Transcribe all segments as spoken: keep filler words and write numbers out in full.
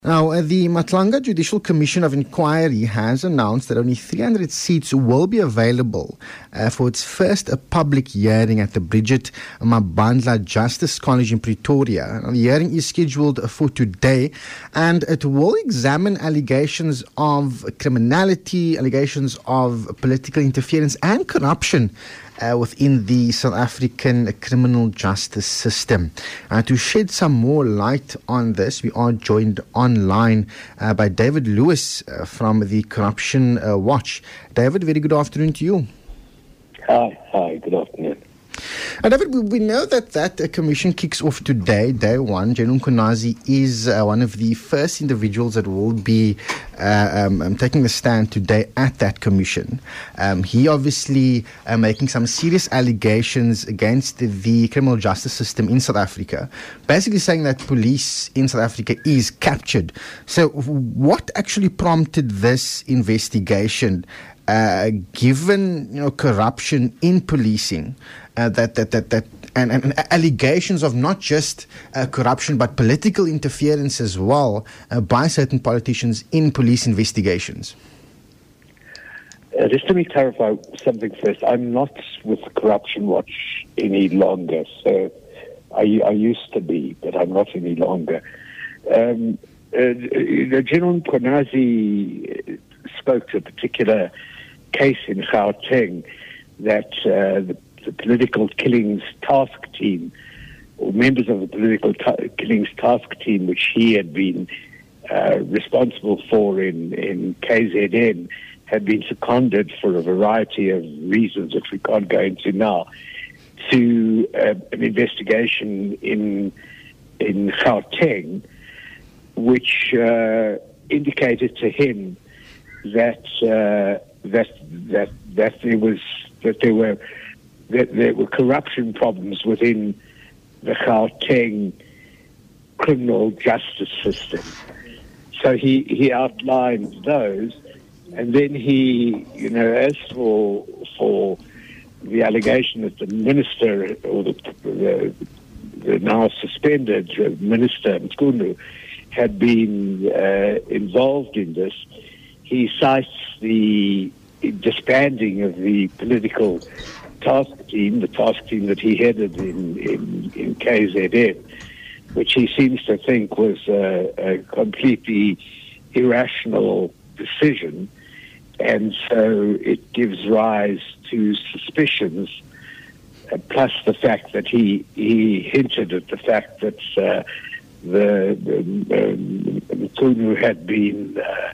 Now, uh, the Matlanga Judicial Commission of Inquiry has announced that only three hundred seats will be available uh, for its first uh, public hearing at the Bridget Mabandla Justice College in Pretoria. Now, the hearing is scheduled for today, and it will examine allegations of criminality, allegations of political interference and corruption Uh, within the South African criminal justice system. Uh, to shed some more light on this, we are joined online uh, by David Lewis uh, from the Corruption uh, Watch. David, very good afternoon to you. Hi, hi, good afternoon. Uh, David, we, we know that that uh, commission kicks off today, day one. General Mkhwanazi is uh, one of the first individuals that will be uh, um, um, taking a stand today at that commission. Um, he obviously uh, making some serious allegations against the, the criminal justice system in South Africa, basically saying that police in South Africa is captured. So what actually prompted this investigation, uh, given you know corruption in policing? Uh, that, that, that, that, and, and allegations of not just uh, corruption but political interference as well uh, by certain politicians in police investigations? Uh, just let me clarify something first. I'm not with Corruption Watch any longer. So I, I used to be, but I'm not any longer. Um, uh, General Mkhwanazi spoke to a particular case in Gauteng that uh, the the political killings task team, or members of the political ta- killings task team, which he had been uh, responsible for in, in K Z N, had been seconded for a variety of reasons which we can't go into now, to uh, an investigation in in Gauteng, which uh, indicated to him that uh, that that that there was that there were that there were corruption problems within the Gauteng criminal justice system. So he, he outlined those, and then he, you know, as for for the allegation that the minister, or the, the, the now suspended minister, Mchunu, had been uh, involved in this, he cites the disbanding of the political task team, the task team that he headed in, in, in K Z N, which he seems to think was a, a completely irrational decision. And so it gives rise to suspicions, uh, plus the fact that he, he hinted at the fact that uh, the, the um, Mchunu had been uh,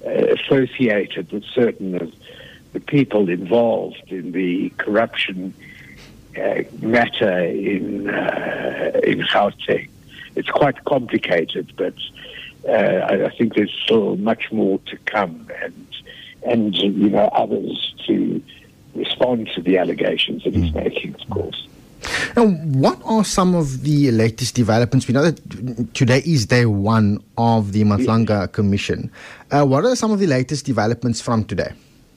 associated with certain of the people involved in the corruption uh, matter in uh, in Gauteng. It's quite complicated, but uh, I, I think there's still much more to come, and and you know others to respond to the allegations that he's making, of course. And what are some of the latest developments? We know that today is day one of the Matlanga yes. Commission. Uh, what are some of the latest developments from today?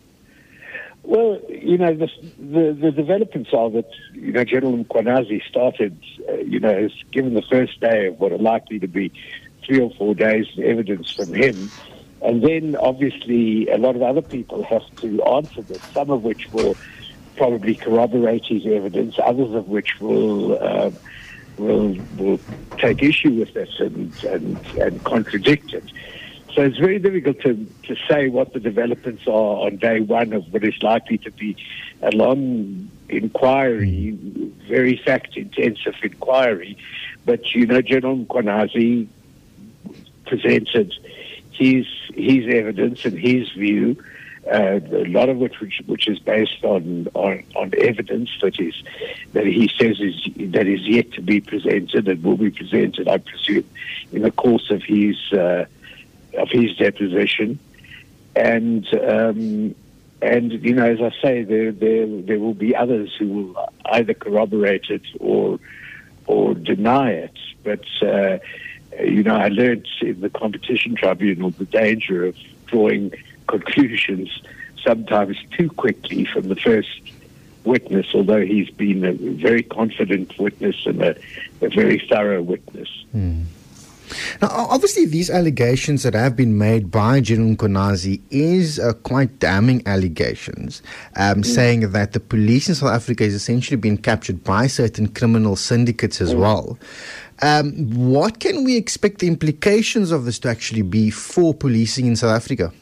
Well, you know, the, the, the developments are that, you know, General Mkhwanazi started, uh, you know, has given the first day of what are likely to be three or four days of evidence from him. And then, obviously, a lot of other people have to answer this, some of which will probably corroborate his evidence, others of which will uh, will will take issue with this and, and, and contradict it. So it's very difficult to, to say what the developments are on day one of what is likely to be a long inquiry, very fact-intensive inquiry. But, you know, General Mkhwanazi presented his his evidence and his view, uh, a lot of which, which which is based on, on, on evidence that is that he says is that is yet to be presented and will be presented, I presume, in the course of his uh, of his deposition, and um, and you know, as I say, there there there will be others who will either corroborate it or or deny it. But uh, you know, I learned in the Competition Tribunal the danger of drawing conclusions sometimes too quickly from the first witness, although he's been a very confident witness and a, a very thorough witness. Mm. Now, obviously, these allegations that have been made by General Mkhwanazi is uh, quite damning allegations, um, mm. saying that the police in South Africa is essentially being captured by certain criminal syndicates as mm. well. Um, what can we expect the implications of this to actually be for policing in South Africa?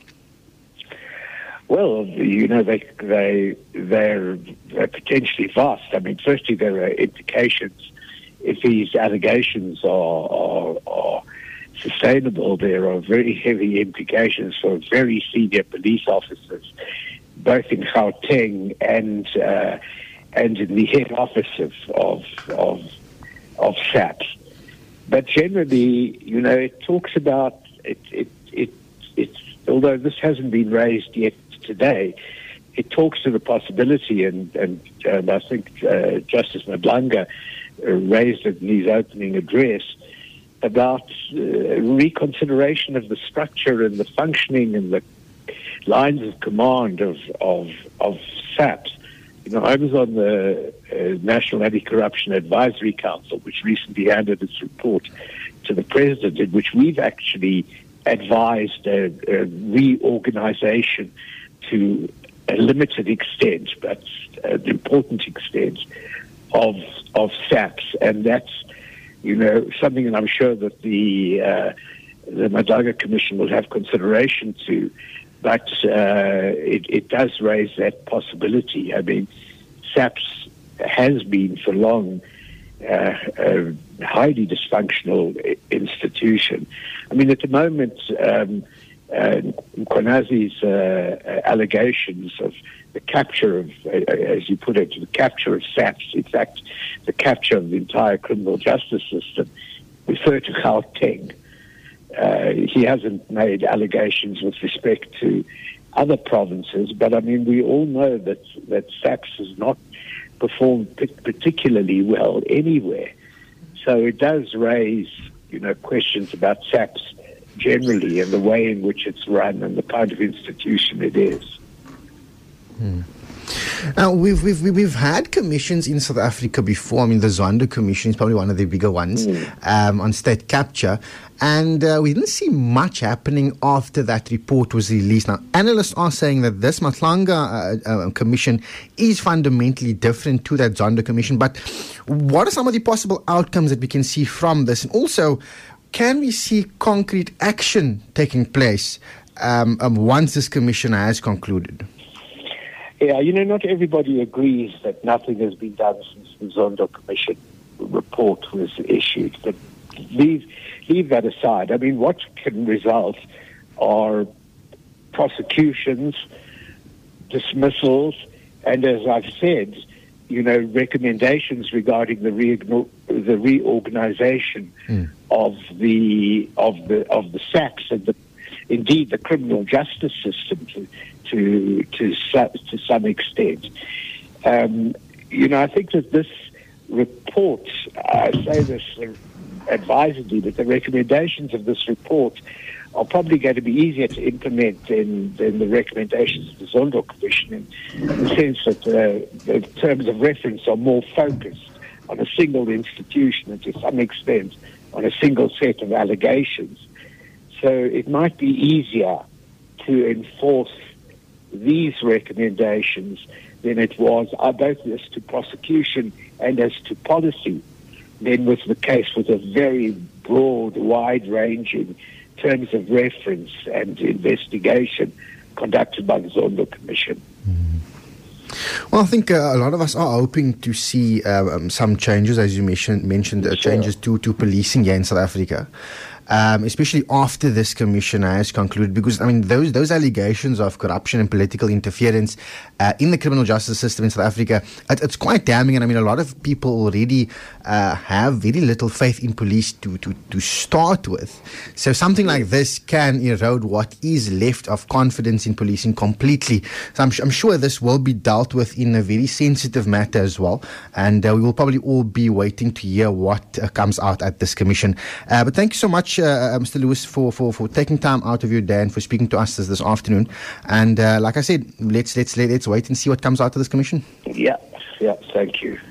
Well, you know, they, they, they're, they're potentially vast. I mean, firstly, there are implications. If these allegations are, are, are sustainable, there are very heavy implications for very senior police officers, both in Gauteng and uh, and in the head office of of of, of SAPS. But generally, you know, it talks about it. It it it's although this hasn't been raised yet today, it talks to the possibility, and and, and I think uh, Justice Madlanga raised it in his opening address, about uh, reconsideration of the structure and the functioning and the lines of command of of, of SAPS. You know, I was on the uh, National Anti-Corruption Advisory Council, which recently handed its report to the President, in which we've actually advised a, a reorganization to a limited extent, but an important extent, of of SAPS, and that's, you know, something that I'm sure that the uh, the Madlanga Commission will have consideration to, but uh, it, it does raise that possibility. I mean, SAPS has been for long uh, a highly dysfunctional institution. I mean, at the moment, um, uh, Mkhwanazi's uh, allegations of the capture of, uh, as you put it, the capture of SAPS, in fact, the capture of the entire criminal justice system, refer to Gauteng. Uh, he hasn't made allegations with respect to other provinces, but I mean, we all know that, that SAPS has not performed p- particularly well anywhere. So it does raise, you know, questions about SAPS generally and the way in which it's run and the kind of institution it is. Hmm. Now, we've, we've we've had commissions in South Africa before. I mean, the Zondo Commission is probably one of the bigger ones mm. um, on state capture. And uh, we didn't see much happening after that report was released. Now, analysts are saying that this Madlanga uh, uh, Commission is fundamentally different to that Zondo Commission. But what are some of the possible outcomes that we can see from this? And also, can we see concrete action taking place um, um, once this commission has concluded? Yeah, you know, not everybody agrees that nothing has been done since the Zondo Commission report was issued. But leave, leave that aside. I mean, what can result are prosecutions, dismissals, and as I've said, you know, recommendations regarding the re- the reorganization mm. of the of the of the SAPS and the indeed the criminal justice system to to to, to some extent. Um, you know, I think that this report, I say this advisedly, that the recommendations of this report are probably going to be easier to implement than, than the recommendations of the Zondo Commission, in the sense that uh, the terms of reference are more focused on a single institution and to some extent on a single set of allegations. So it might be easier to enforce these recommendations than it was, uh, both as to prosecution and as to policy, than was the case with a very broad, wide-ranging terms of reference and investigation conducted by the Zondo Commission. Mm. Well, I think uh, a lot of us are hoping to see uh, um, some changes, as you mentioned, mentioned uh, sure. changes to, to policing here in South Africa. Um, especially after this commission has concluded, because I mean those those allegations of corruption and political interference uh, in the criminal justice system in South Africa, it, it's quite damning. And I mean, a lot of people already uh, have very little faith in police to, to, to start with. So something like this can erode what is left of confidence in policing completely. So I'm, I'm sure this will be dealt with in a very sensitive matter as well, and uh, we will probably all be waiting to hear what uh, comes out at this commission. Uh, but thank you so much. Uh, Mister Lewis, for, for, for taking time out of your day and for speaking to us this, this afternoon. And uh, like I said, let's let's let's wait and see what comes out of this commission. Yeah, yeah. Thank you.